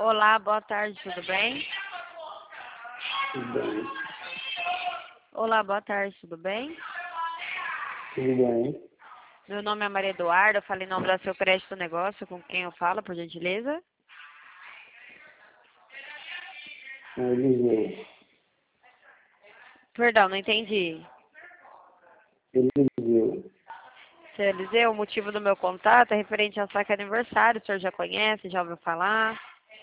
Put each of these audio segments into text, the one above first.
Olá, boa tarde, tudo bem? Tudo bem. Olá, boa tarde, tudo bem? Tudo bem. Meu nome é Maria Eduarda, eu falo em nome da Seu Crédito Negócio, com quem eu falo, por gentileza? Eliseu. Perdão, não entendi. Eliseu. Seu Eliseu, o motivo do meu contato é referente ao saque aniversário, o senhor já conhece, já ouviu falar?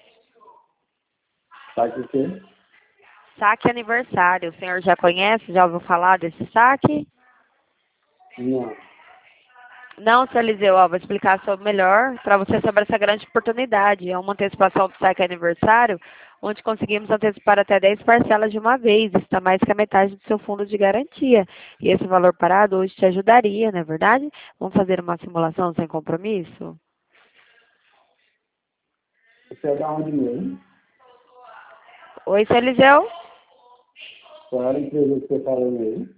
Sabe o quê? Saque aniversário, o senhor já conhece, já ouviu falar desse saque? Não. Não, seu Eliseu, ó, vou explicar sobre melhor para você sobre essa grande oportunidade. É uma antecipação do saque aniversário, onde conseguimos antecipar até 10 parcelas de uma vez. Isso está mais que a metade do seu fundo de garantia. E esse valor parado hoje te ajudaria, não é verdade? Vamos fazer uma simulação sem compromisso? Você é da onde mesmo? Oi, seu Eliseu? Qual era a empresa que você falou mesmo?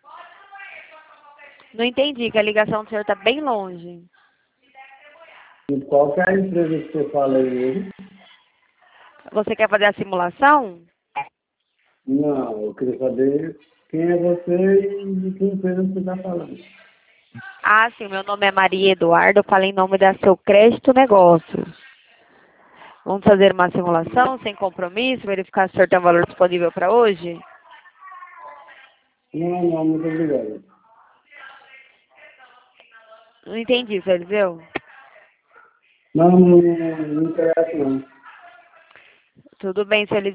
Não entendi, que a ligação do senhor está bem longe. E qual que é a empresa que você fala aí mesmo? Você quer fazer a simulação? Não, eu queria saber quem é você e de que empresa você está falando. Ah, sim, meu nome é Maria Eduarda, eu falo em nome da Seu Crédito Negócios. Vamos fazer uma simulação sem compromisso, verificar se o senhor tem um valor disponível para hoje? Não, muito obrigado. Não entendi, seu Eliseu. Não interessa não. Tudo bem, seu Eliseu.